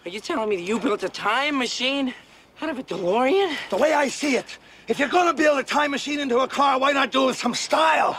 Are you telling me that you built a time machine out of a DeLorean? The way I see it, if you're gonna build a time machine into a car, why not do it with some style?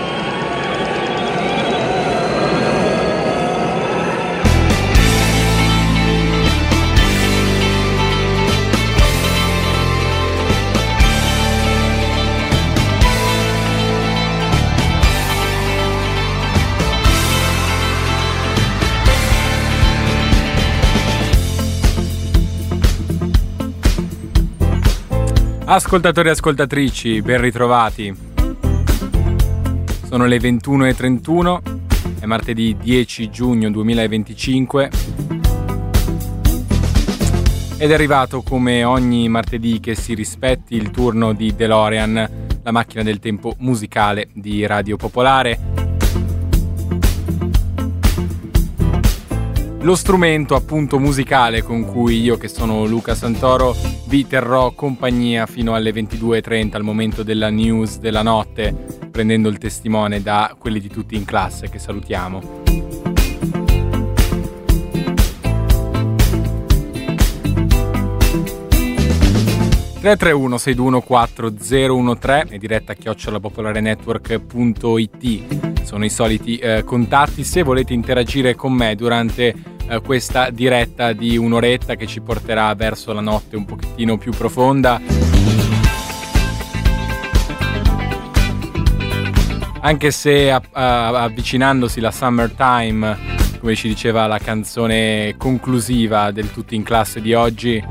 Ascoltatori e ascoltatrici, ben ritrovati. Sono le 21:31, è martedì 10 giugno 2025 ed è arrivato, come ogni martedì che si rispetti, il turno di DeLorean, la macchina del tempo musicale di Radio Popolare. Lo strumento appunto musicale con cui io, che sono Luca Santoro, vi terrò compagnia fino alle 22:30, al momento della news della notte, prendendo il testimone da quelli di tutti in classe che salutiamo. (331-621-4013) e diretta @popolarenetwork.it sono i soliti contatti se volete interagire con me durante questa diretta di un'oretta che ci porterà verso la notte un pochettino più profonda. Anche se avvicinandosi la summertime, come ci diceva la canzone conclusiva del Tutti in classe di oggi,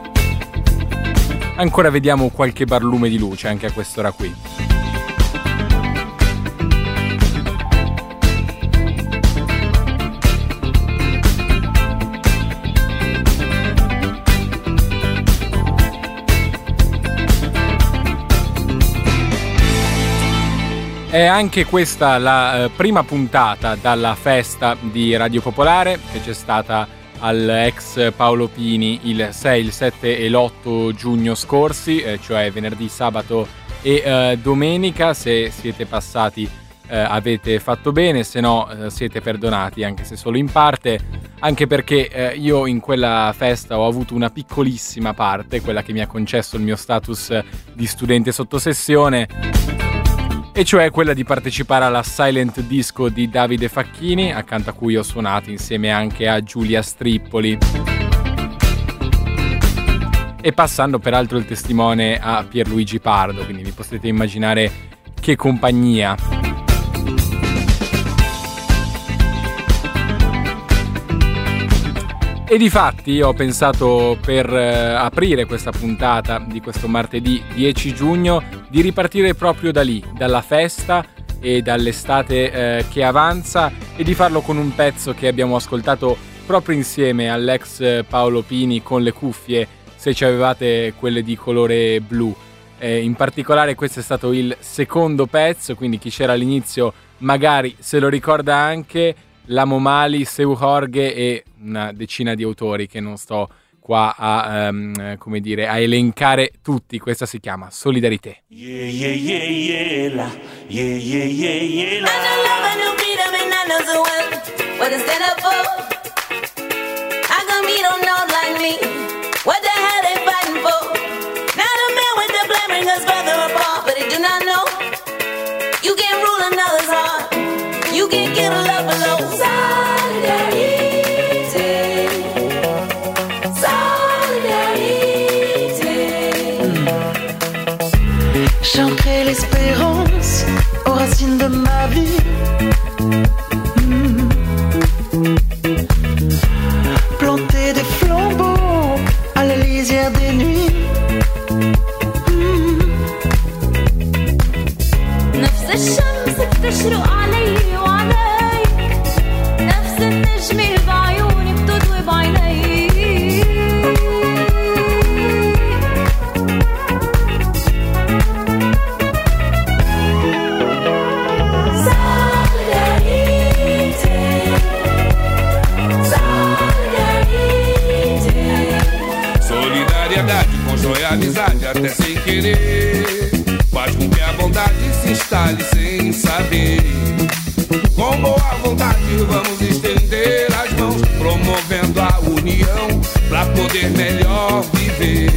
ancora vediamo qualche barlume di luce anche a quest'ora qui. È anche questa la prima puntata dalla festa di Radio Popolare che c'è stata all'ex Paolo Pini il 6, il 7 e l'8 giugno scorsi, cioè venerdì, sabato e domenica. Se siete passati avete fatto bene, se no siete perdonati, anche se solo in parte, anche perché io in quella festa ho avuto una piccolissima parte, quella che mi ha concesso il mio status di studente sotto sessione, e cioè quella di partecipare alla Silent Disco di Davide Facchini, accanto a cui ho suonato insieme anche a Giulia Strippoli, e passando peraltro il testimone a Pierluigi Pardo, quindi vi potete immaginare che compagnia. E difatti ho pensato, per aprire questa puntata di questo martedì 10 giugno, di ripartire proprio da lì, dalla festa e dall'estate che avanza, e di farlo con un pezzo che abbiamo ascoltato proprio insieme all'ex Paolo Pini con le cuffie, se ci avevate quelle di colore blu. In particolare questo è stato il secondo pezzo, quindi chi c'era all'inizio magari se lo ricorda anche. Lamo Mali, Seu Jorge e una decina di autori che non sto qua a elencare tutti. Questa si chiama Solidarité. Yeah, yeah, yeah, yeah, la. Yeah, yeah, yeah, yeah, la. I know love, I know freedom, and I know so well what to stand up for. How come you don't know like me? What the hell they fighting for? Now the man with the blame bring us further apart, but they do not know you can't rule another's heart. You can't get a love below. Solidarité, solidarité. J'ancrais l'espérance aux racines de ma vie. Planter des flambeaux à la lisière des nuits. نفس الشمس بتشرق علي وعليك، نفس النجمة بعيوني بتضوي بعينيك. Solidariedade com joia, amizade até sem querer, faz com que a bondade se instale sem saber. Com boa vontade vamos estender as mãos, promovendo a união poder melhor viver.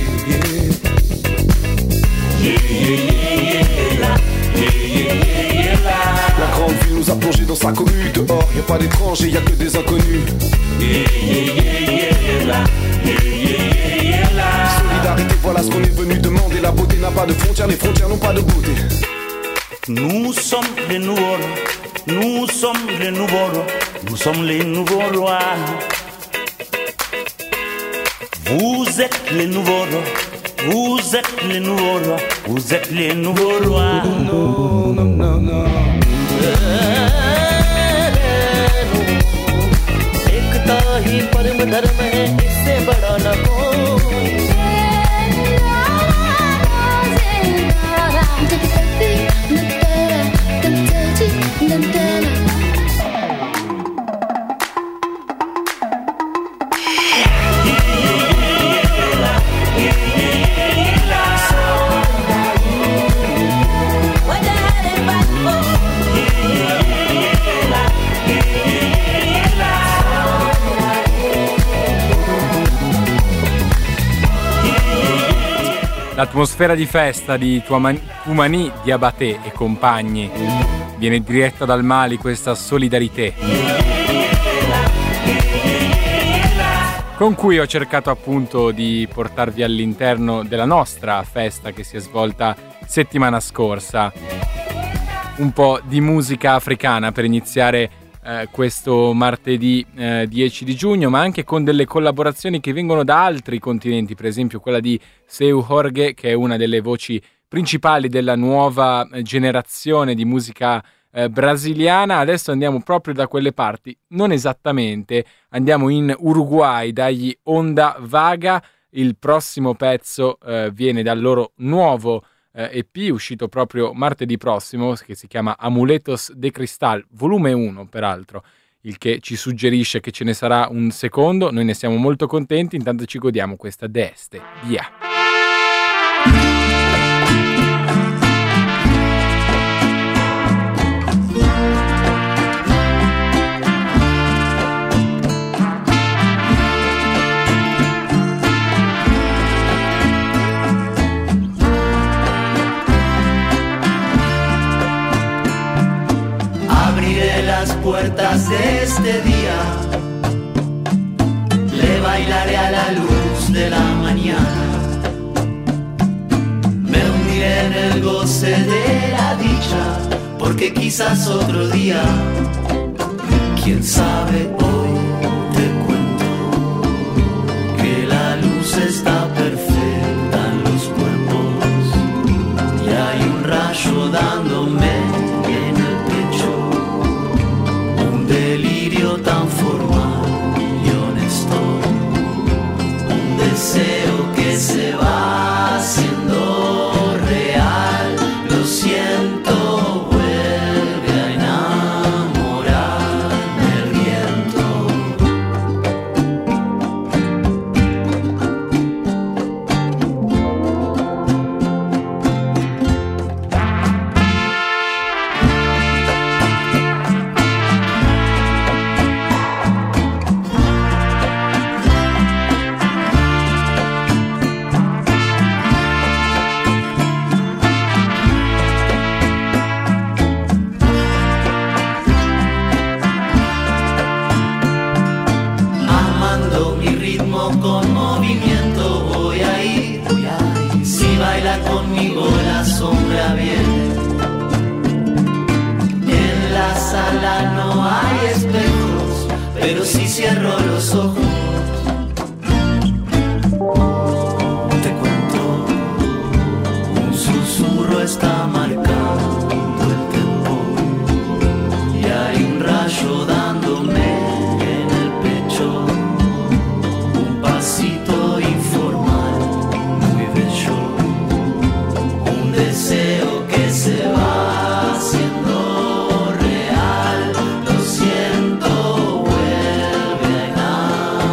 La grande ville nous a plongé dans sa commune. Dehors, y a pas d'étrangers, y a que des inconnus. Solidarité, voilà ce qu'on est venu demander. La beauté n'a pas de frontières, les frontières n'ont pas de beauté. Nous sommes les nouveaux rois, nous sommes les nouveaux rois, nous sommes les nouveaux rois. Vous êtes les nouveaux rois, vous êtes les nouveaux rois, vous êtes les nouveaux rois. No, no, no, no. एकता ही परम धर्म है, इससे बड़ा न कोई. L'atmosfera di festa di Toumani Diabaté e compagni viene diretta dal Mali, questa solidarietà con cui ho cercato appunto di portarvi all'interno della nostra festa che si è svolta settimana scorsa. Un po' di musica africana per iniziare questo martedì 10 di giugno, ma anche con delle collaborazioni che vengono da altri continenti, per esempio quella di Seu Jorge, che è una delle voci principali della nuova generazione di musica brasiliana. Adesso andiamo proprio da quelle parti, non esattamente, andiamo in Uruguay dagli Onda Vaga. Il prossimo pezzo viene dal loro nuovo EP uscito proprio martedì prossimo, che si chiama Amuletos de Cristal, volume 1 peraltro, il che ci suggerisce che ce ne sarà un secondo. Noi ne siamo molto contenti, intanto ci godiamo questa Deste, via! Las puertas de este día, le bailaré a la luz de la mañana, me hundiré en el goce de la dicha, porque quizás otro día, quién sabe, hoy te cuento que la luz está perfecta en los cuerpos y hay un rayo dándome en el pecho. Delirio tan formal y honesto, un deseo que se va haciendo real, lo siento, vuelve a enamorarme el viento. Con movimiento voy a ir, si baila conmigo la sombra viene. En la sala no hay espejos, pero si cierro los ojos te cuento, un susurro está marcando el tiempo y hay un rayo dándome en el pecho. Pasito informal, muy bello, un deseo que se va haciendo real, lo siento, vuelve a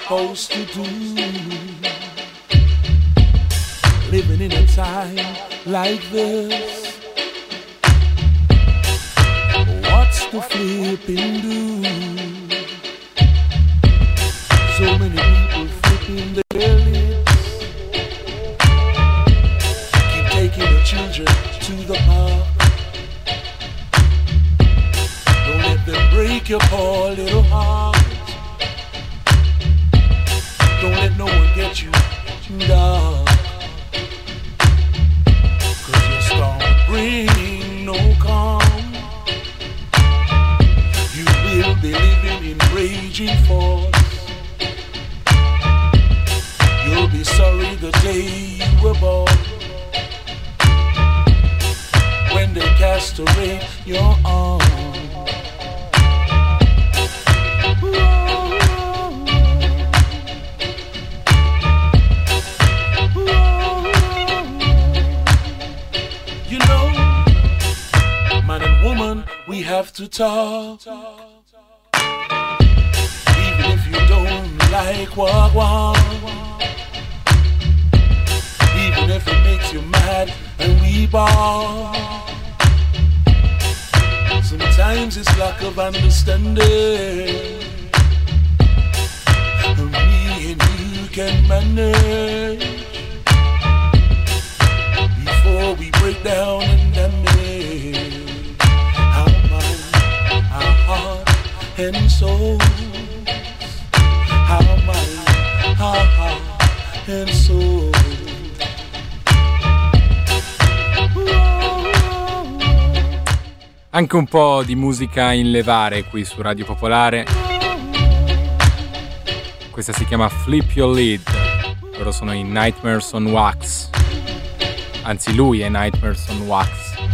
supposed to do. Living in a time like this, what's the flipping do? So many people flipping their lips, keep taking the children to the park. Don't let them break your poor little heart. Don't let no one get you down, 'cause your storm will bring no calm. You will be living in raging force. You'll be sorry the day you were born, when they cast away your arms. You know, man and woman, we have to talk. Even if you don't like what, even if it makes you mad and we ball. Sometimes it's lack of understanding, and me and you can manage before we break down and damage our mind, our heart and soul. Our mind, our heart and soul. Anche un po' di musica in levare qui su Radio Popolare. Questa si chiama Flip Your Lid. Loro sono i Nightmares on Wax. Anzi, lui è Nightmares on Wax.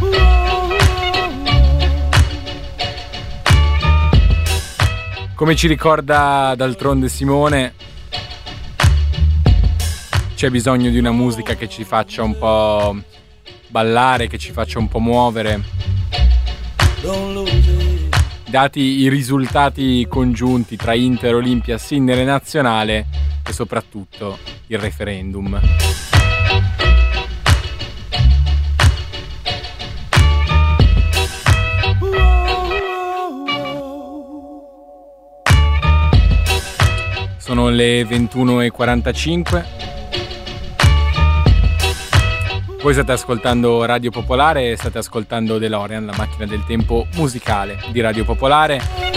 Come ci ricorda d'altronde Simone, c'è bisogno di una musica che ci faccia un po' ballare, che ci faccia un po' muovere. Dati i risultati congiunti tra Inter, Olimpia, Sindere Nazionale e soprattutto il referendum. Sono le 21:45. Voi state ascoltando Radio Popolare e state ascoltando DeLorean, la macchina del tempo musicale di Radio Popolare.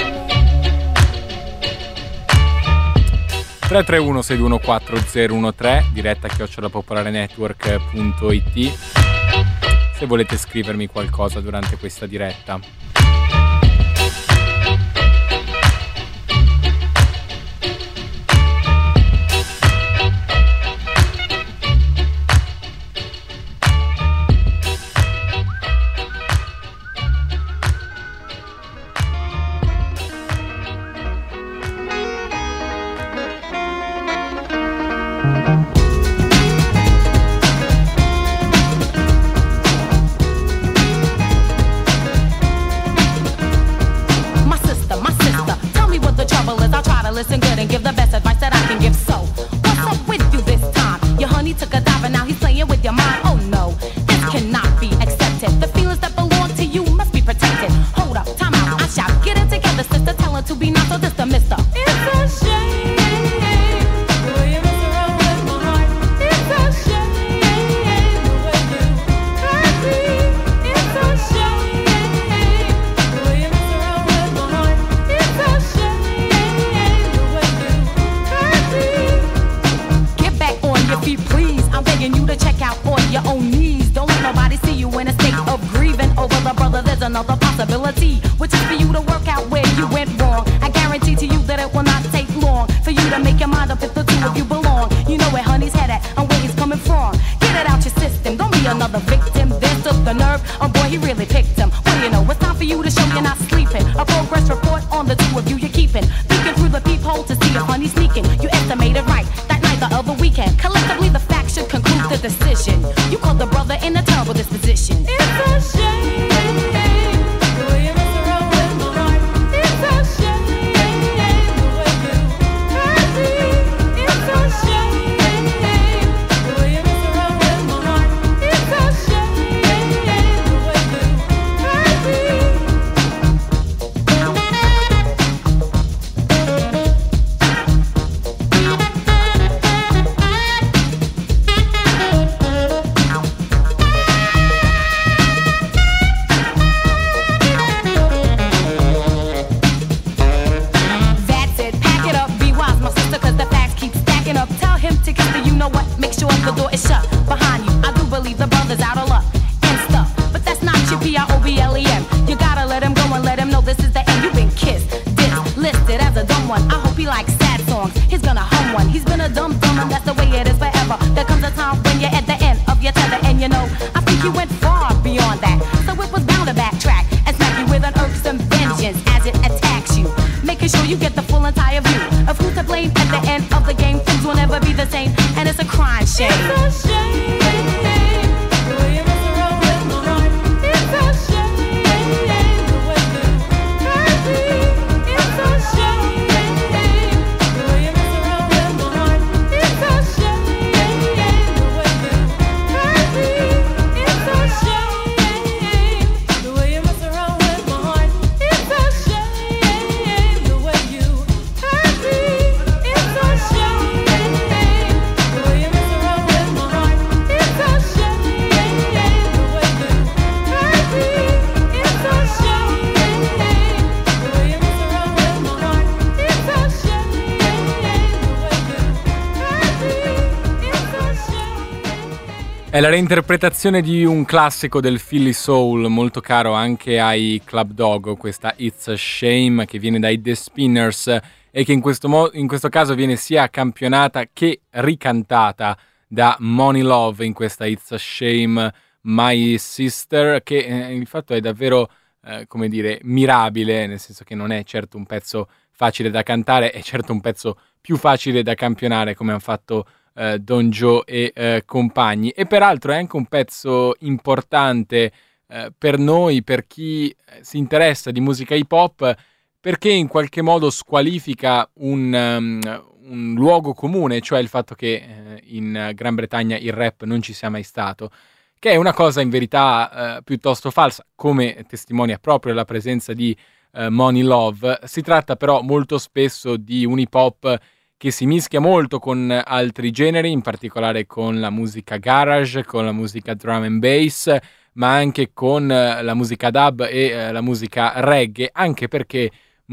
331-614-013, diretta @popolarenetwork.it, se volete scrivermi qualcosa durante questa diretta. Listen good and give the best advice that I can give. So, what's up with you this time? Your honey took a dive and now he's playing with your mind. Oh no, this cannot be accepted. The feelings that belong to you must be protected. Hold up, time out, I shout. Get it together, sister. Tell her to be not so just a mister. It's a shame the way you mess around with my heart. It's a shame the way you hurt me. It's a shame the way you mess around with my heart. It's a shame. Please, I'm begging you to check out on your own knees. Don't let nobody see you in a state of grieving over the brother. There's another possibility, which is for you to work out where you went wrong. I guarantee to you that it will not take long for you to make your mind up if the two of you belong. You know where honey's head at and where he's coming from. Get it out your system, don't be another victim. This took the nerve, oh boy, he really picked him. Well, you know, it's time for you to show you're not sleeping. A progress report on the two of you you're keeping. Peeking through the peephole to see if honey's sneaking. You estimated right that night the other weekend. Collectively, the facts should conclude the decision. You called the brother in a terrible disposition. It's a shame the way you mess around with my heart. It's a shame the way you hurt me. the door is shut behind you. I do believe the brother's out of luck and stuff, but that's not your PROBLEM. You gotta let him go and let him know this is the end. You've been kissed, dissed, listed as a dumb one. I hope he likes sad songs, he's gonna hum one. He's been a dumb and that's the way it is forever. There comes a time when you're at the end of your tether, and you know, I think you went far beyond that. So it was bound to backtrack and smack you with an irksome vengeance as it attacks you, making sure you get the full entire view of who's to blame at the end of the game. Things will never be the same, and it's a crying shame. It's a shame. È la reinterpretazione di un classico del Philly Soul, molto caro anche ai Club Dogo, questa It's a Shame, che viene dai The Spinners e che in questo caso viene sia campionata che ricantata da Money Love in questa It's a Shame My Sister, che il fatto è davvero, come dire, mirabile, nel senso che non è certo un pezzo facile da cantare, è certo un pezzo più facile da campionare, come hanno fatto Don Joe e compagni, e peraltro è anche un pezzo importante per noi, per chi si interessa di musica hip hop, perché in qualche modo squalifica un luogo comune, cioè il fatto che in Gran Bretagna il rap non ci sia mai stato, che è una cosa in verità piuttosto falsa, come testimonia proprio la presenza di Money Love. Si tratta però molto spesso di un hip hop che si mischia molto con altri generi, in particolare con la musica garage, con la musica drum and bass, ma anche con la musica dub e la musica reggae, anche perché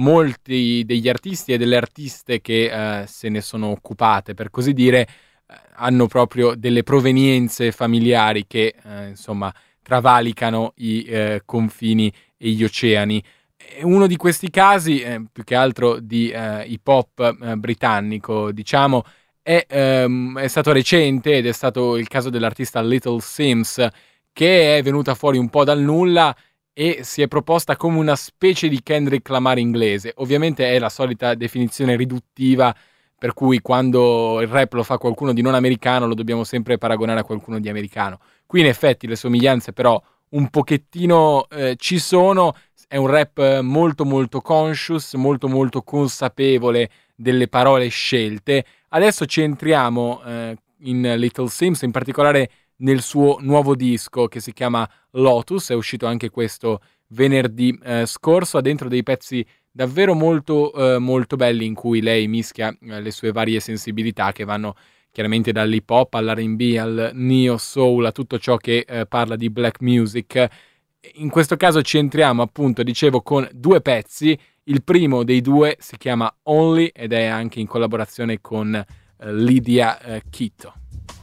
molti degli artisti e delle artiste che se ne sono occupate, per così dire, hanno proprio delle provenienze familiari che insomma travalicano i confini e gli oceani. Uno di questi casi, più che altro di hip hop britannico, diciamo, è stato recente, ed è stato il caso dell'artista Little Sims, che è venuta fuori un po' dal nulla e si è proposta come una specie di Kendrick Lamar inglese. Ovviamente è la solita definizione riduttiva, per cui quando il rap lo fa qualcuno di non americano lo dobbiamo sempre paragonare a qualcuno di americano. Qui in effetti le somiglianze però un pochettino ci sono. È un rap molto molto conscious, molto molto consapevole delle parole scelte. Adesso ci entriamo in Little Sims, in particolare nel suo nuovo disco che si chiama Lotus, è uscito anche questo venerdì scorso, ha dentro dei pezzi davvero molto molto belli in cui lei mischia le sue varie sensibilità, che vanno chiaramente dall'hip hop all'R&B, al neo soul, a tutto ciò che parla di black music. In questo caso ci entriamo, appunto, dicevo, con due pezzi. Il primo dei due si chiama Only ed è anche in collaborazione con Lydia Quito.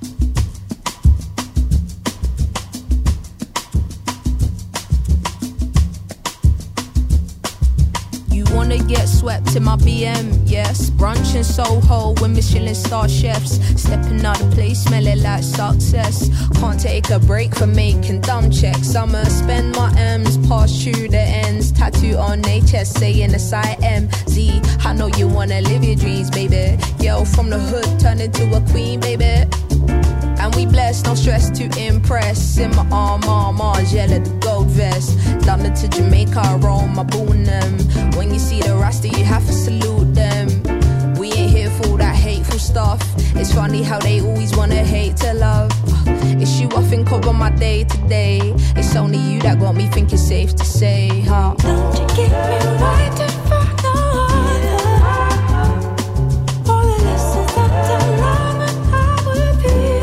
Wanna get swept in my BM, yes. Brunch in Soho with Michelin star chefs. Stepping out of place, smelling like success. Can't take a break from making dumb checks. I'ma spend my M's, pass through the ends. Tattoo on their chest, saying a side MZ. I know you wanna live your dreams, baby. Girl from the hood, turn into a queen, baby. And we blessed, no stress to impress. In my arm, Margiela, the gold vest. London to Jamaica, Rome, I boon them. When you see the Rasta, you have to salute them. We ain't here for all that hateful stuff. It's funny how they always wanna hate to love. It's you I think of on my day to day. It's only you that got me thinking safe to say, huh? Don't you give me right to fuck no other. All the lessons that I learned when I was you.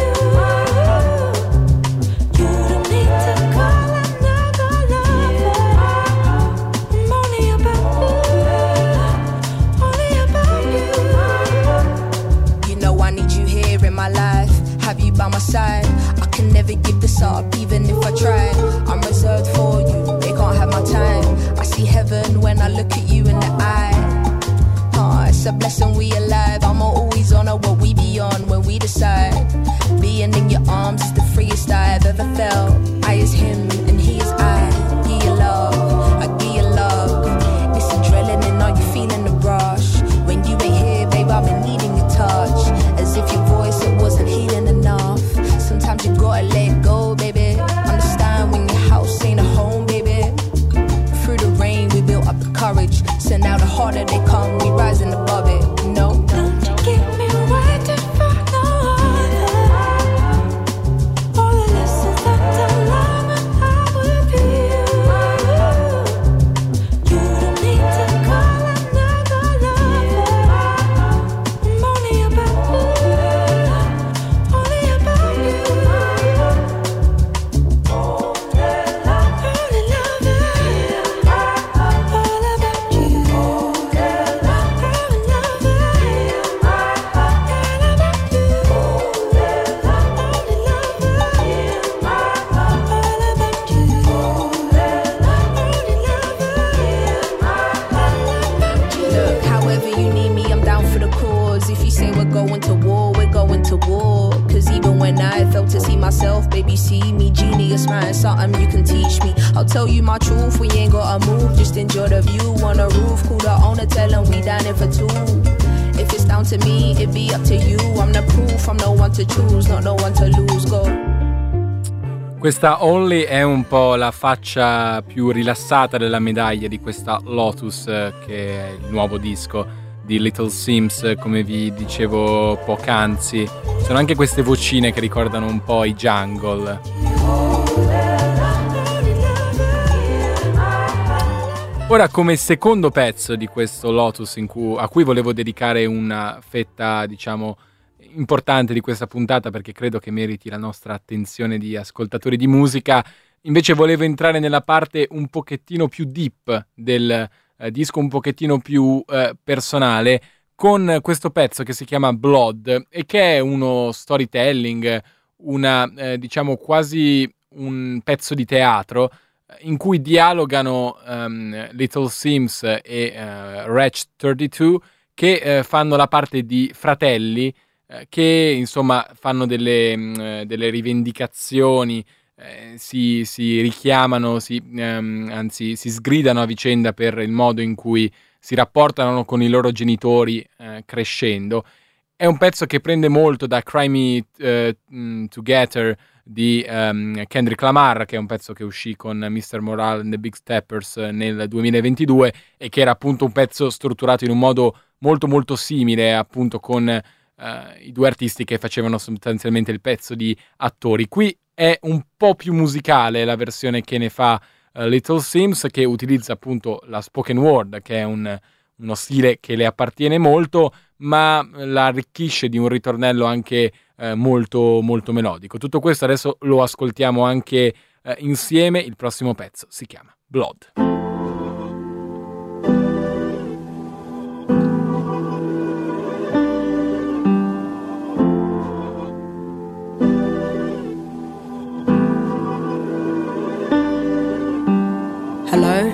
side. I can never give this up, even if I tried. I'm reserved for you, they can't have my time. I see heaven when I look at you in the eye. It's a blessing we alive. I'm always on what we be on when we decide. Being in your arms is the freest I've ever felt. I is him and he is I. Give you love, I give you love. It's adrenaline, are you feeling the rush? When you ain't here, babe, I've been needing your touch. As if your voice, it wasn't healing enough. Sometimes you gotta let it go, baby. Understand when your house ain't a home, baby. Through the rain, we built up the courage. So now the harder they come, we rising above it. No, don't you get me waiting for no other. All the lessons that I learned when I was you. You don't need to call another lover. I'm only about you, only about you. Only lover, all about you. Look, however you need me, I'm down for the cause. If you say we're going to war, we're going to war. Cause even when I failed to see myself, baby, see me. Genius, man, something you can teach me. I'll tell you my truth, we ain't gotta move. Just enjoy the view on the roof. Call the owner, tell him we down here for two. If it's down to me, it be up to you. I'm the proof, I'm no one to choose, not no one to lose, go. Questa Only è un po' la faccia più rilassata della medaglia di questa Lotus, che è il nuovo disco di Little Sims, come vi dicevo poc'anzi. Sono anche queste vocine che ricordano un po' i Jungle. Ora, come secondo pezzo di questo Lotus a cui volevo dedicare una fetta, diciamo, importante di questa puntata, perché credo che meriti la nostra attenzione di ascoltatori di musica, invece volevo entrare nella parte un pochettino più deep del disco, un pochettino più personale, con questo pezzo che si chiama Blood e che è uno storytelling, diciamo quasi un pezzo di teatro in cui dialogano Little Sims e Wretch32, che fanno la parte di fratelli che insomma fanno delle rivendicazioni, si richiamano, anzi si sgridano a vicenda per il modo in cui si rapportano con i loro genitori crescendo. È un pezzo che prende molto da Cry Me Together di Kendrick Lamar, che è un pezzo che uscì con Mr. Morale and the Big Steppers nel 2022 e che era appunto un pezzo strutturato in un modo molto molto simile, appunto con i due artisti che facevano sostanzialmente il pezzo di attori. Qui è un po' più musicale la versione che ne fa Little Sims, che utilizza appunto la spoken word, che è uno stile che le appartiene molto, ma la arricchisce di un ritornello anche molto molto melodico. Tutto questo adesso lo ascoltiamo anche insieme. Il prossimo pezzo si chiama Blood. Hello?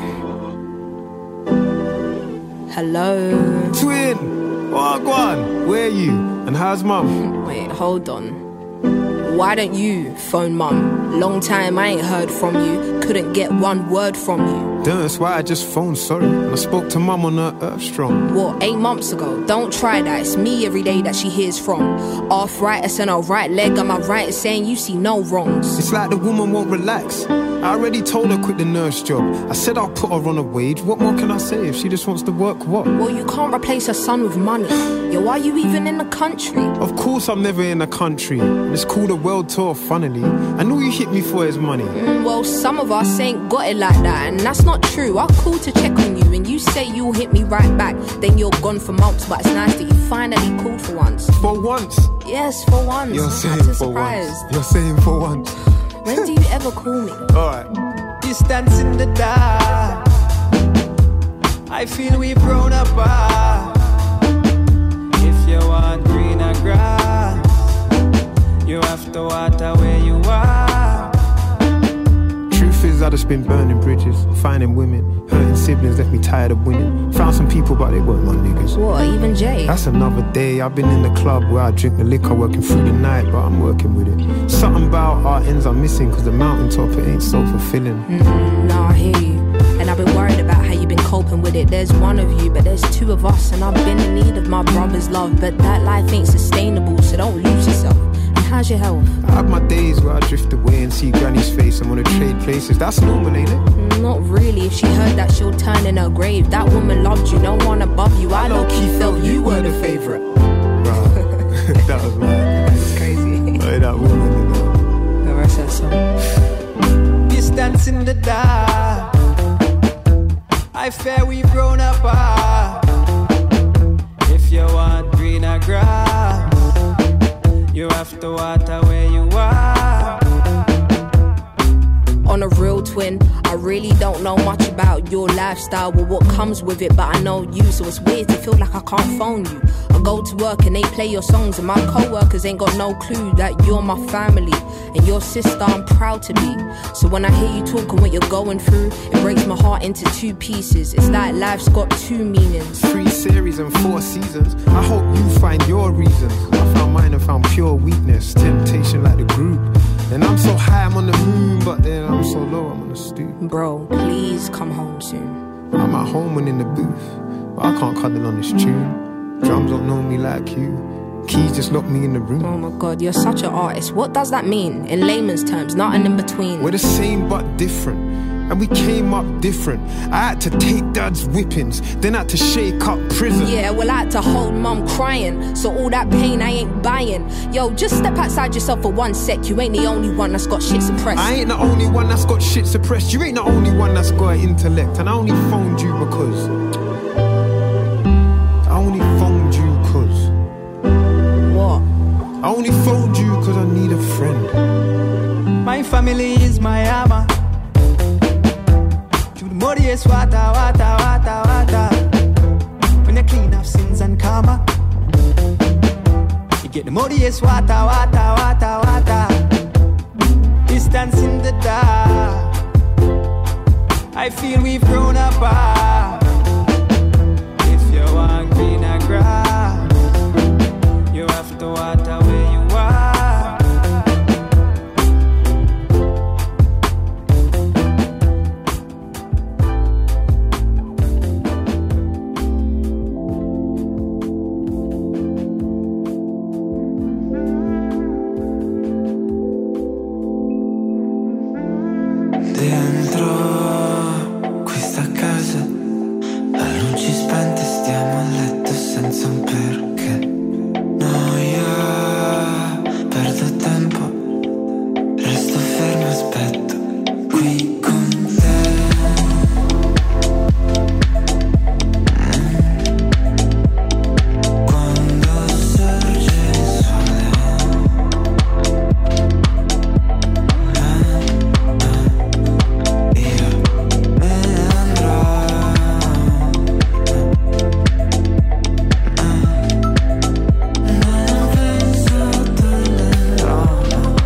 Hello? Twin! Wagwan! Where are you? And how's mum? Wait, hold on. Why don't you phone mum? Long time I ain't heard from you. Couldn't get one word from you. That's why I just phoned, sorry. I spoke to mum on her Earth Strong. What, 8 months ago? Don't try that, it's me every day that she hears from. Arthritis in her right leg, am I right in saying you see no wrongs? It's like the woman won't relax. I already told her quit the nurse job. I said I'll put her on a wage. What more can I say if she just wants to work? What? Well, you can't replace her son with money. Yo, are you even in the country? Of course I'm never in the country. It's called a world tour, funnily. And all you hit me for is money. Well, some of us ain't got it like that, and that's not true. I'll call to check on you, and you say you'll hit me right back. Then you're gone for months, but it's nice that you finally called for once. For once? Yes, for once. You're saying for once. You're saying for once. When do you ever call me? Alright. Distance in the dark, I feel we've grown apart. If you want greener grass, You have to water where you are. Truth is, I just been burning bridges, finding women, hurting siblings, left me tired of winning. Found some people, but they weren't my niggas. What, even Jay? That's another day. I've been in the club where I drink the liquor, working through the night, but I'm working with it. Something about our ends I'm missing, cause the mountaintop, it ain't so fulfilling. Nah, I hear you. And I've been worried about how you've been coping with it. There's one of you, but there's two of us. And I've been in need of my brother's love. But that life ain't sustainable, so don't lose yourself. And how's your health? I have my days where I drift away and see Granny's face. I'm gonna trade places. That's normal, ain't it? Not really. If she heard that, she'll turn in her grave. That woman loved you, no one above you. I low-key felt you were the favourite. That was mad. That's crazy. Hey, that woman, you know. The rest of the song. Distance in the dark. I fear we've grown apart. If you want greener grass, you have to water where you are. On a real twin, I really don't know much about your lifestyle or what comes with it, but I know you, so it's weird to feel like I can't phone you. I go to work and they play your songs, and my co-workers ain't got no clue that you're my family and your sister I'm proud to be. So when I hear you talking what you're going through, it breaks my heart into two pieces. It's like life's got two meanings. 3 series and 4 seasons. I hope you find your reasons. I found mine and found pure weakness, temptation like the group. And I'm so high, I'm on the moon, but then I'm so low, I'm on the stoop. Bro, please come home soon. I'm at home and in the booth, but I can't cuddle on this tune. Drums don't know me like you. Keys just lock me in the room. Oh my god, you're such an artist. What does that mean? In layman's terms, not an in-between. We're the same but different, and we came up different. I had to take dad's whippings, then had to shake up prison. Yeah, well I had to hold mum crying, so all that pain I ain't buying. Yo, just step outside yourself for 1 sec. You ain't the only one that's got shit suppressed. I ain't the only one that's got shit suppressed. You ain't the only one that's got an intellect. And I only phoned you because I only phoned you cause I need a friend. My family is my armor. To the muddiest water, water, water, water. When you clean up sins and karma, you get the muddiest water, water, water, water. Distance in the dark. I feel we've grown apart. If you want greener grass, you have to water where you are. Dentro questa casa, a luci spente stiamo a letto senza un perché. Perdo tempo, resto fermo, aspetto qui con te. Quando sorge il sole, io me ne andrò. Non penso tornerò.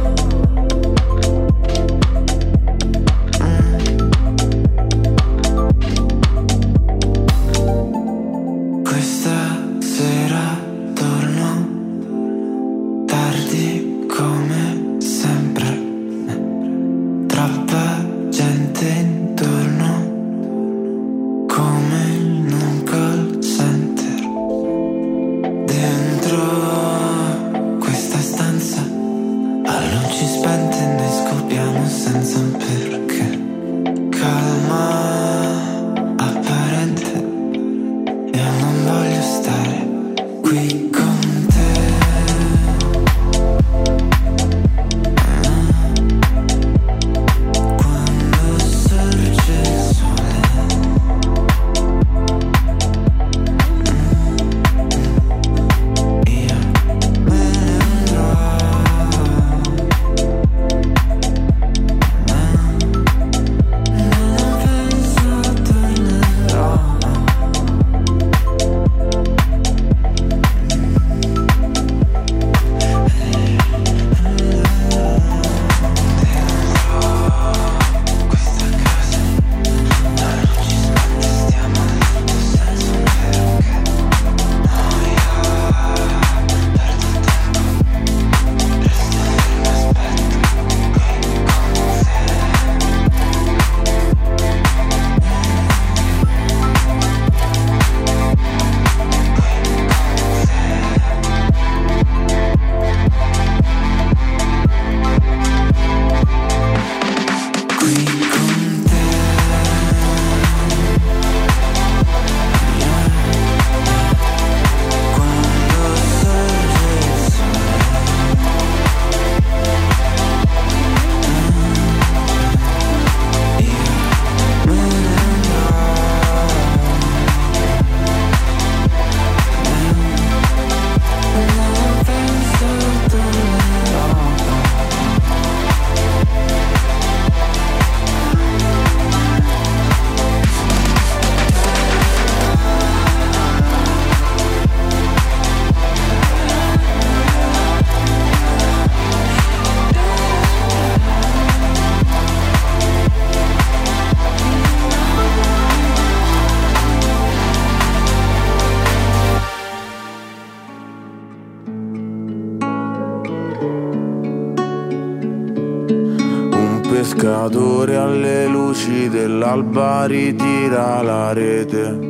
pescatore alle luci dell'alba ritira la rete.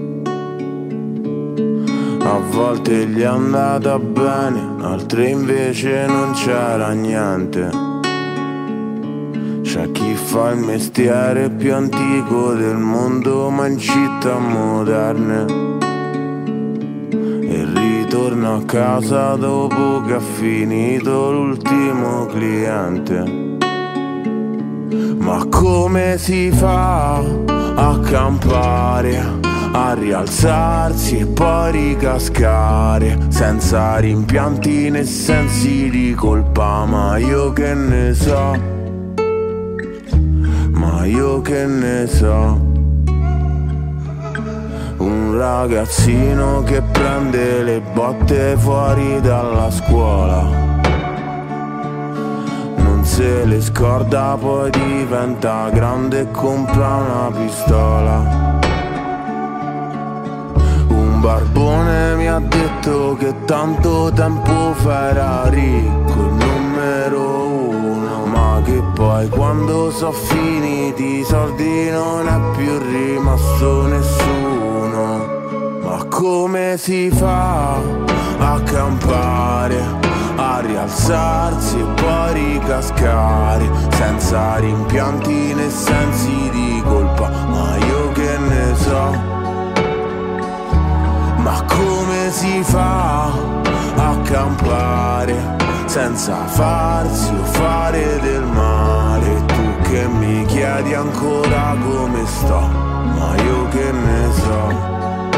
A volte gli è andata bene, altre invece non c'era niente. C'è chi fa il mestiere più antico del mondo ma in città moderne e ritorna a casa dopo che ha finito l'ultimo cliente. Ma come si fa a campare, a rialzarsi e poi ricascare senza rimpianti né sensi di colpa? Ma io che ne so, ma io che ne so. Un ragazzino che prende le botte fuori dalla scuola, non se le scorda, poi diventa grande e compra una pistola. Un barbone mi ha detto che tanto tempo fa era ricco, il numero uno, ma che poi quando so finiti i soldi non è più rimasto nessuno. Ma come si fa a campare, a rialzarsi e poi ricascare senza rimpianti né sensi di colpa? Ma io che ne so. Ma come si fa a campare senza farsi o fare del male? Tu che mi chiedi ancora come sto, ma io che ne so.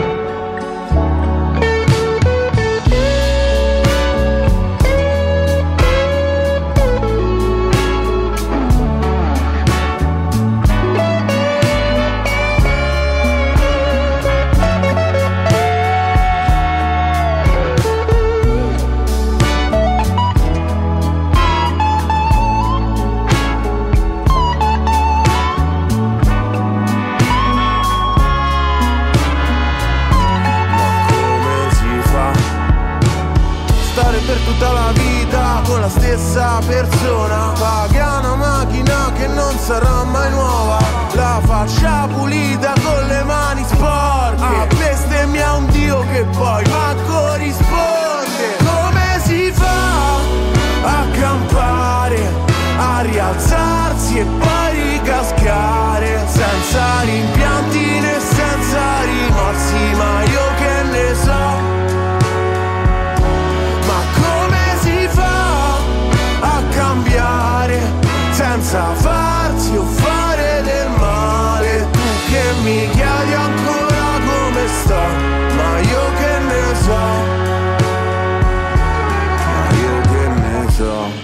'sta persona paga una macchina che non sarà mai nuova, la faccia pulita con le mani sporche, bestemmia un Dio che poi manco risponde. Come si fa a campare, a rialzarsi e poi ricascare, senza rimpianti né senza rimorsi, ma io che ne so. Cambiare senza farsi o fare del male. Tu che mi chiedi ancora come sto, ma io che ne so, ma io che ne so.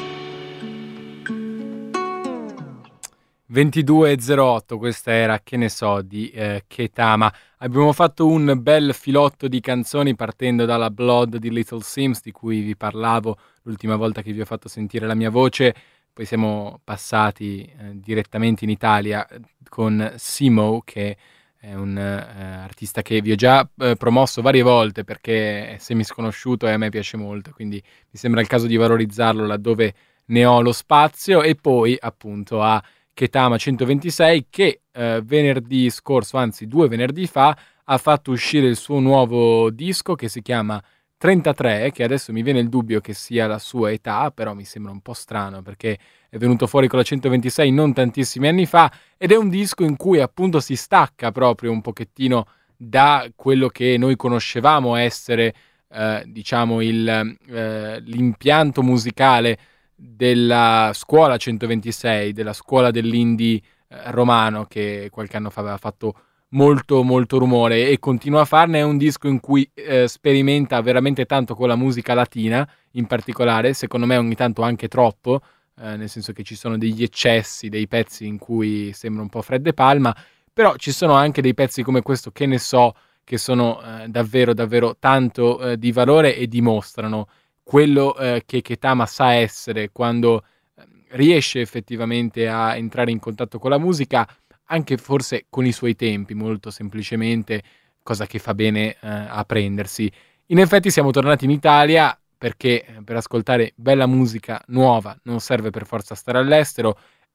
22:08, questa era Che ne so di Ketama. Abbiamo fatto un bel filotto di canzoni partendo dalla Blood di Little Sims, di cui vi parlavo l'ultima volta che vi ho fatto sentire la mia voce. Poi siamo passati direttamente in Italia con Simo, che è un artista che vi ho già promosso varie volte perché è semisconosciuto e a me piace molto, quindi mi sembra il caso di valorizzarlo laddove ne ho lo spazio. E poi appunto a Ketama 126 che venerdì scorso, anzi 2 venerdì fa, ha fatto uscire il suo nuovo disco che si chiama 33, che adesso mi viene il dubbio che sia la sua età, però mi sembra un po' strano perché è venuto fuori con la 126 non tantissimi anni fa, ed è un disco in cui appunto si stacca proprio un pochettino da quello che noi conoscevamo essere diciamo l'impianto musicale della scuola 126, della scuola dell'indie romano, che qualche anno fa aveva fatto molto molto rumore e continua a farne. È un disco in cui sperimenta veramente tanto con la musica latina, in particolare, secondo me ogni tanto anche troppo, nel senso che ci sono degli eccessi, dei pezzi in cui sembra un po' Fred De Palma, però ci sono anche dei pezzi come questo, Che ne so, che sono davvero davvero tanto di valore e dimostrano quello che Ketama sa essere quando riesce effettivamente a entrare in contatto con la musica, anche forse con i suoi tempi, molto semplicemente, cosa che fa bene a prendersi. In effetti siamo tornati in Italia perché per ascoltare bella musica nuova non serve per forza stare all'estero,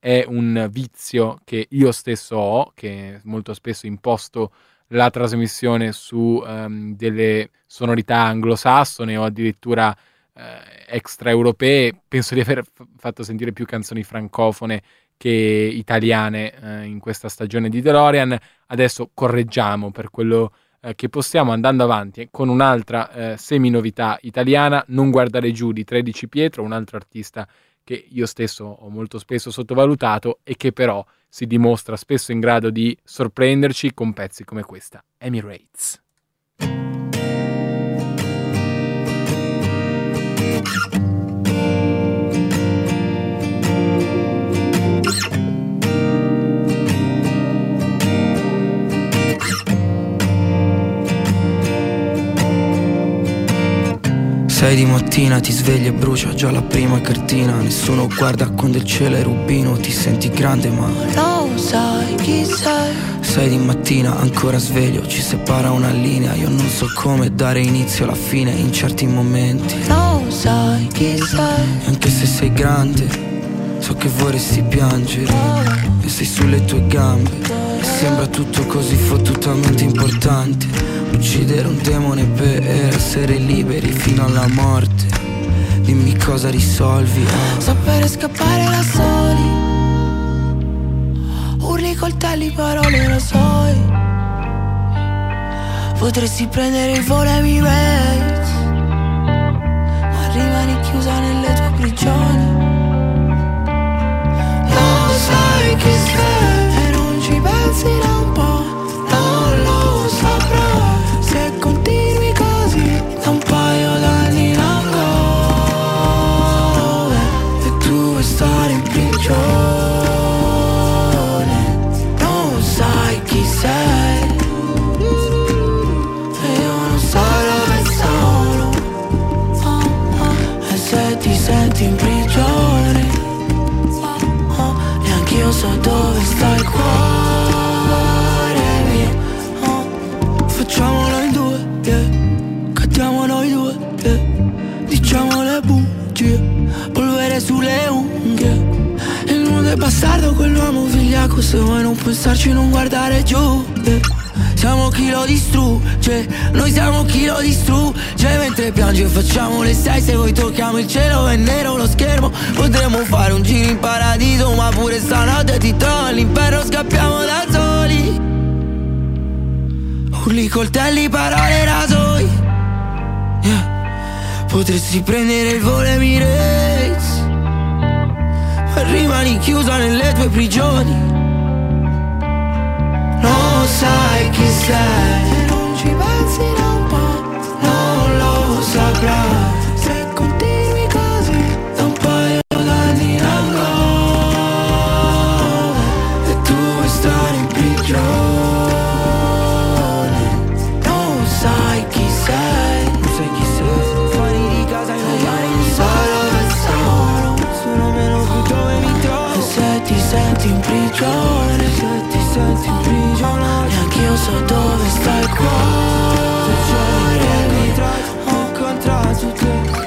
è un vizio che io stesso ho, che molto spesso imposto la trasmissione su delle sonorità anglosassone o addirittura extraeuropee. Penso di aver fatto sentire più canzoni francofone che italiane in questa stagione di DeLorean. Adesso correggiamo per quello che possiamo, andando avanti con un'altra semi-novità italiana, Non guardare giù di 13 Pietro, un altro artista che io stesso ho molto spesso sottovalutato e che però si dimostra spesso in grado di sorprenderci con pezzi come questa, Emirates. Sei di mattina, ti svegli e brucia già la prima cartina. Nessuno guarda quando il cielo è rubino, ti senti grande ma non sai chi sei. Sei di mattina, ancora sveglio, ci separa una linea. Io non so come dare inizio alla fine in certi momenti. Non sai chi sei. E anche se sei grande, so che vorresti piangere e sei sulle tue gambe e sembra tutto così fottutamente importante. Uccidere un demone per essere liberi fino alla morte. Dimmi cosa risolvi. Sapere scappare da soli. Urli, coltelli, parole, rasoi. Potresti prendere il volo Emirates, ma rimani chiusa nelle tue prigioni. Non sai chi sei e non ci pensi da un po'. Non lo saprai se continui così da un paio d'anni non go. E tu vuoi stare in prigione. Non sai chi sei e io non so dove sono. E se ti senti in prigione, neanche io so dove sta il cuore mio. Facciamolo in due, yeah. Cattiamo noi due, yeah. Diciamo le bugie, polvere sulle unghie. Il mondo è bastardo, quell'uomo vigliacco. Se vuoi non pensarci, non guardare giù, yeah. Siamo chi lo distrugge, noi siamo chi lo distrugge. Mentre piange facciamo le 6, se vuoi tocchiamo il cielo, è nero lo schermo. Potremmo fare un giro in paradiso, ma pure stanotte ti trovo all'inferno, scappiamo da soli. Urli, coltelli, parole, rasoi, yeah. Potresti prendere il volo Emirates, ma rimani chiusa nelle tue prigioni. Non sai chi sei e non ci pensi da un po'. Non lo saprai se continui così da un paio d'anni non go. E tu vuoi stare in prigione. Non sai chi sei, non sai chi sei. Fuori di casa e non fare di solo e solo. Sono meno più dove mi trovo. E se ti senti in prigione, se ti senti in prigione, neanche io so dove sta il cuore mio. Ho incontrato te.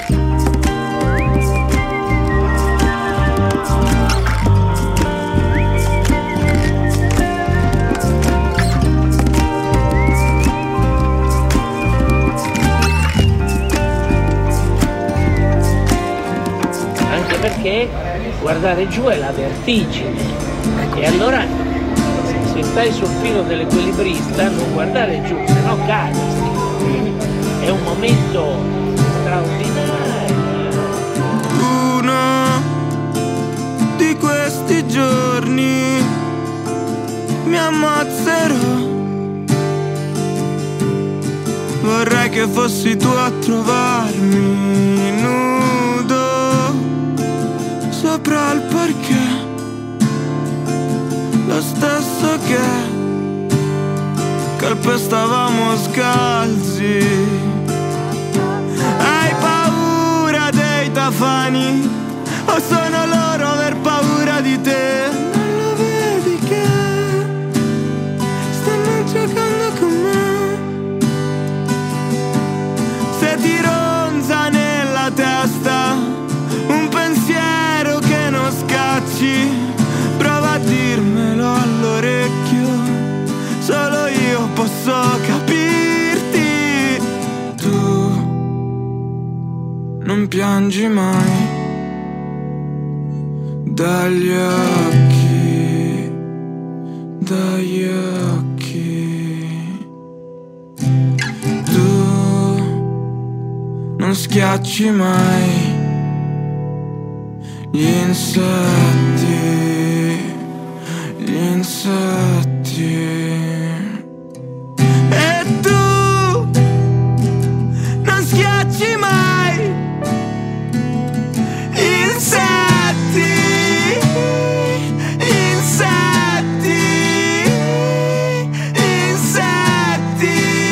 Anche perché guardare giù è la vertigine. E allora se stai sul filo dell'equilibrista non guardare giù, se no cadi. È un momento straordinario. Uno di questi giorni mi ammazzerò. Vorrei che fossi tu a trovarmi nudo sopra il parquet, lo stesso che calpestavamo scalzi. Hai paura dei tafani o sono loro aver paura di te? Non lo vedi che stanno giocando con me? Se ti ronza nella testa un pensiero che non scacci, non piangi mai dagli occhi, dagli occhi. Tu non schiacci mai gli insetti, gli insetti. E tu non schiacci mai insetti, insetti, insetti.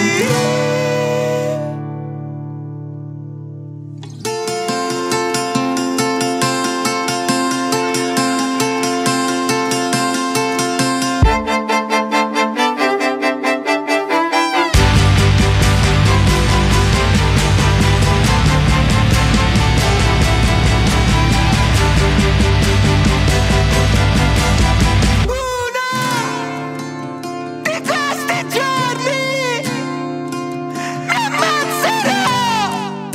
Di questi giorni mi ammazzerò.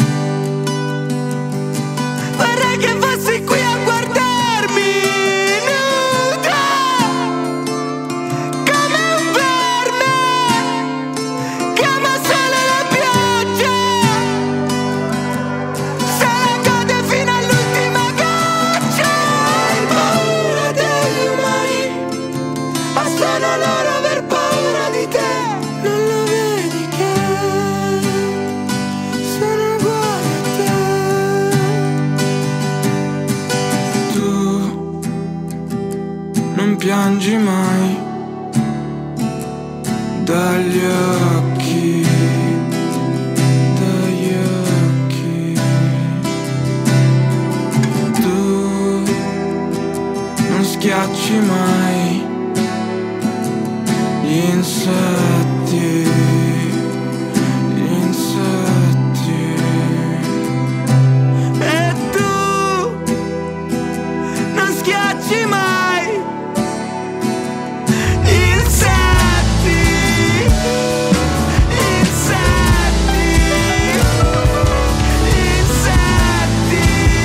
Vorrei che fossi qui a guardarmi nuda come un verme che ama solo la pioggia, se la gode fino all'ultima goccia. Hai paura degli umani, ma sono loro aver paura di te. Non lo vedi che sono uguali a te. Tu non piangi mai dagli occhi, dagli occhi. Tu non schiacci mai gli insetti, gli insetti. E tu non schiacci mai insetti, insetti, insetti.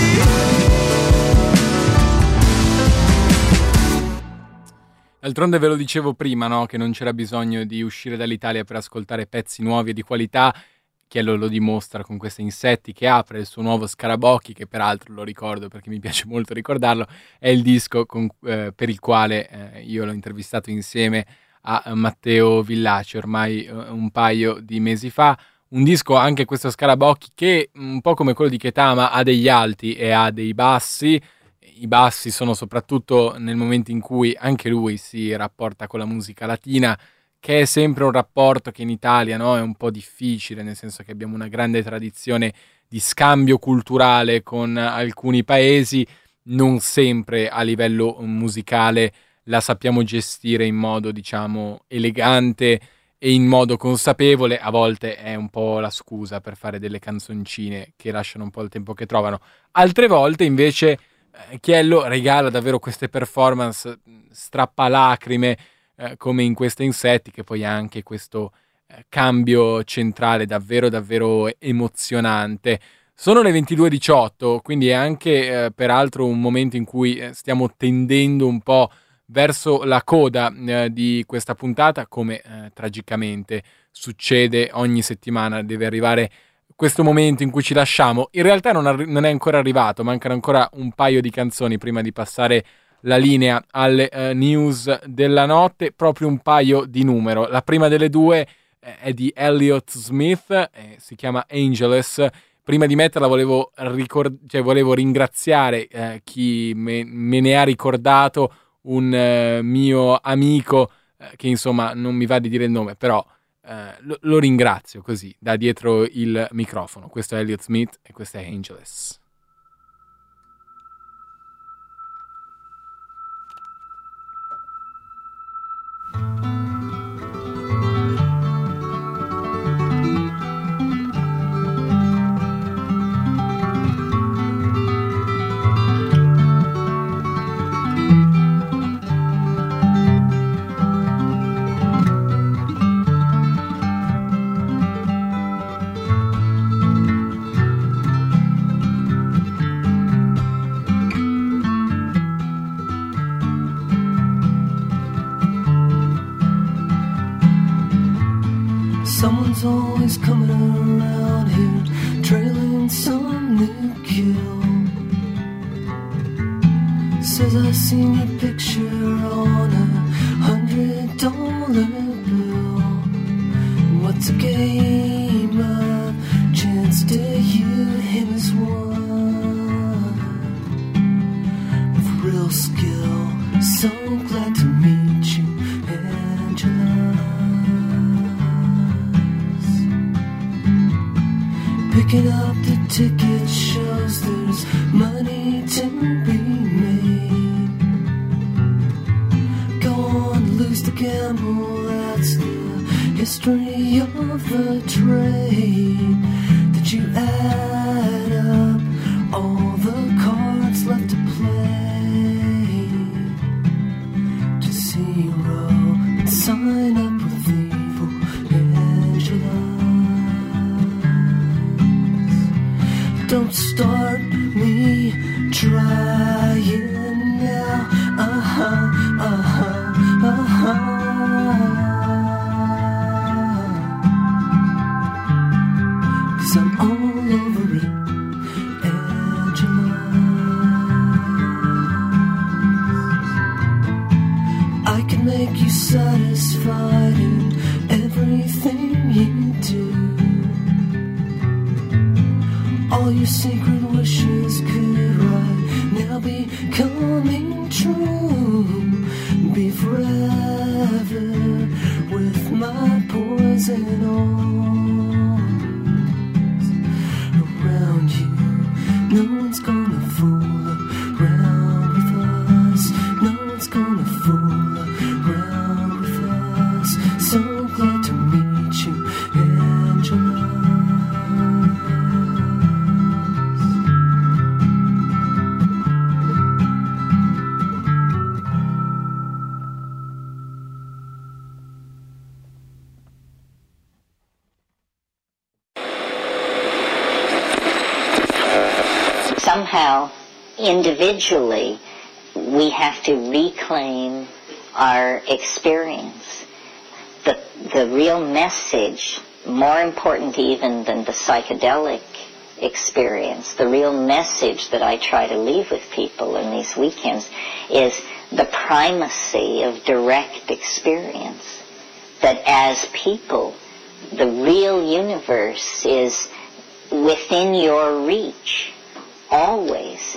D'altronde ve lo dicevo prima, no? Che non c'era bisogno di uscire dall'Italia per ascoltare pezzi nuovi e di qualità. Chiello lo dimostra con questi Insetti, che apre il suo nuovo Scarabocchi, che peraltro lo ricordo perché mi piace molto ricordarlo, è il disco per il quale io l'ho intervistato insieme a Matteo Villaci ormai un paio di mesi fa. Un disco, anche questo Scarabocchi, che un po' come quello di Ketama ha degli alti e ha dei bassi. I bassi sono soprattutto nel momento in cui anche lui si rapporta con la musica latina, che è sempre un rapporto che in Italia, no, è un po' difficile, nel senso che abbiamo una grande tradizione di scambio culturale con alcuni paesi, non sempre a livello musicale la sappiamo gestire in modo, diciamo, elegante e in modo consapevole. A volte è un po' la scusa per fare delle canzoncine che lasciano un po' il tempo che trovano. Altre volte invece Chiello regala davvero queste performance strappalacrime, come in queste Insetti, che poi ha anche questo cambio centrale davvero davvero emozionante. Sono le 22:18, quindi è anche peraltro un momento in cui stiamo tendendo un po' verso la coda di questa puntata, come tragicamente succede ogni settimana. Deve arrivare questo momento in cui ci lasciamo. In realtà non è ancora arrivato, mancano ancora un paio di canzoni prima di passare la linea alle news della notte, proprio un paio di numero. La prima delle due è di Elliott Smith, si chiama Angeles. Prima di metterla volevo ringraziare chi me ne ha ricordato, un mio amico che insomma non mi va di dire il nome, però lo ringrazio così da dietro il microfono. Questo è Elliott Smith e questa è Angeles. Someone's always coming around here, trailing some new kill. Says I seen your picture on $100 bill. What's a game of chance to you? Him is one with real skill. So glad to meet you, Angela. Picking up the ticket shows there's money to be made. Go on, lose the gamble, that's the history of the trade. Did you add up all the cards left to play to zero and sign up with evil Angela? Don't start me trying now. Cause I'm all over it, Angela. I can make you satisfied in everything you do. All your secret wishes could right now be coming true. Be forever with my poison arms around you. No one's gonna fool around with us. No one's gonna fool around with us. So glad to meet you, Angela. Somehow, individually, we have to reclaim our experience. The real message, more important even than the psychedelic experience, the real message that I try to leave with people in these weekends is the primacy of direct experience. That as people, the real universe is within your reach. Always.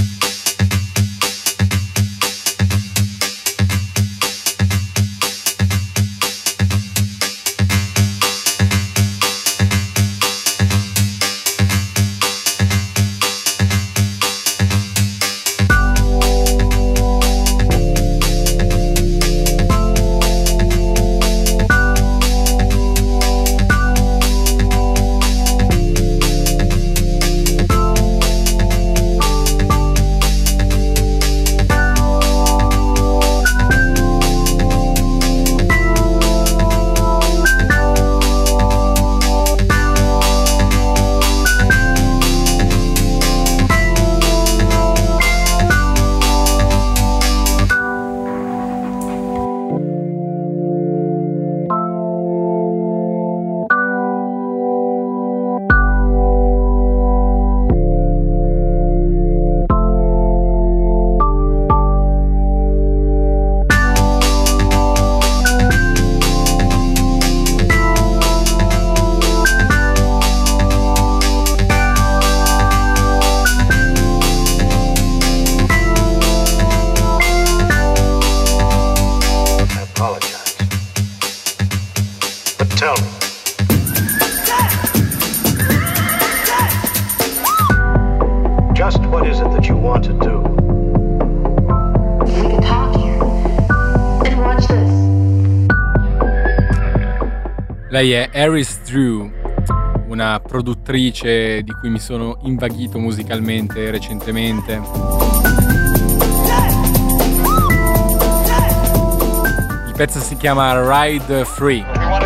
Lei è Eris Drew, una produttrice di cui mi sono invaghito musicalmente recentemente. Il pezzo si chiama Ride Free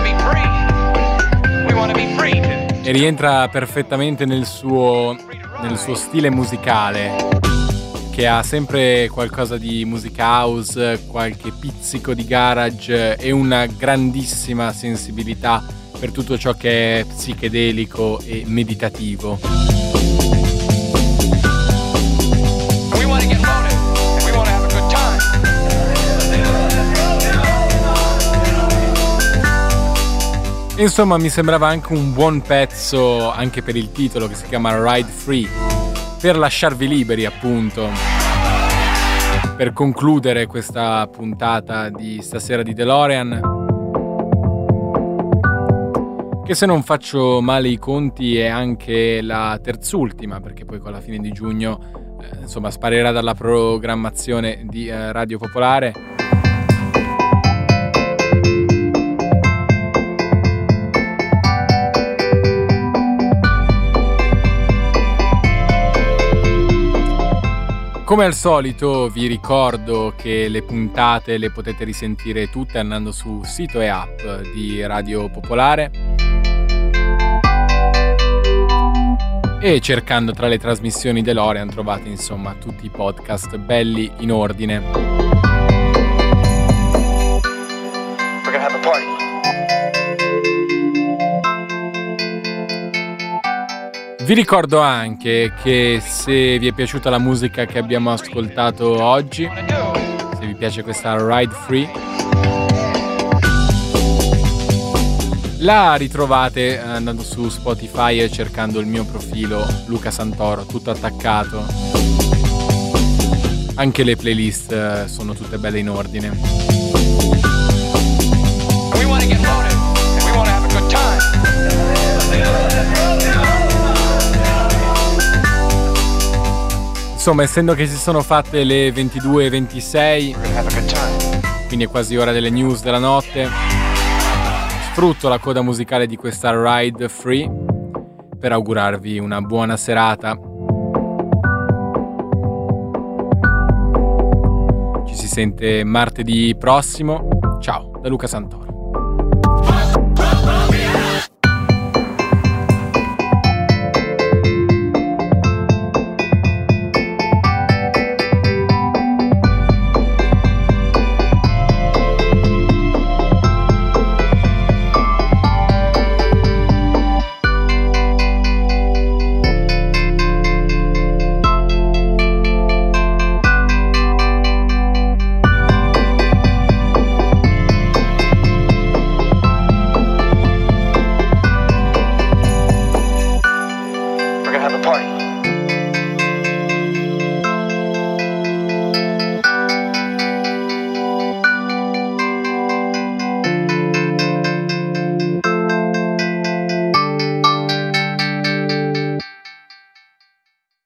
e rientra perfettamente nel suo stile musicale, che ha sempre qualcosa di musica house, qualche pizzico di garage e una grandissima sensibilità per tutto ciò che è psichedelico e meditativo. We want to get loaded, and we want to have a good time. Insomma, mi sembrava anche un buon pezzo, anche per il titolo che si chiama Ride Free, per lasciarvi liberi, appunto, per concludere questa puntata di stasera di DeLorean, che se non faccio male i conti è anche la terzultima, perché poi con la fine di giugno insomma sparirà dalla programmazione di Radio Popolare. Come al solito vi ricordo che le puntate le potete risentire tutte andando su sito e app di Radio Popolare e cercando tra le trasmissioni DeLorean trovate insomma tutti i podcast belli in ordine. We're gonna have a party. Vi ricordo anche che se vi è piaciuta la musica che abbiamo ascoltato oggi, se vi piace questa Ride Free, la ritrovate andando su Spotify e cercando il mio profilo Luca Santoro, tutto attaccato. Anche le playlist sono tutte belle in ordine. We want to get loaded, and we want to have a good time. Insomma, essendo che si sono fatte le 22:26, quindi è quasi ora delle news della notte, sfrutto la coda musicale di questa Ride Free per augurarvi una buona serata. Ci si sente martedì prossimo. Ciao, da Luca Santoro.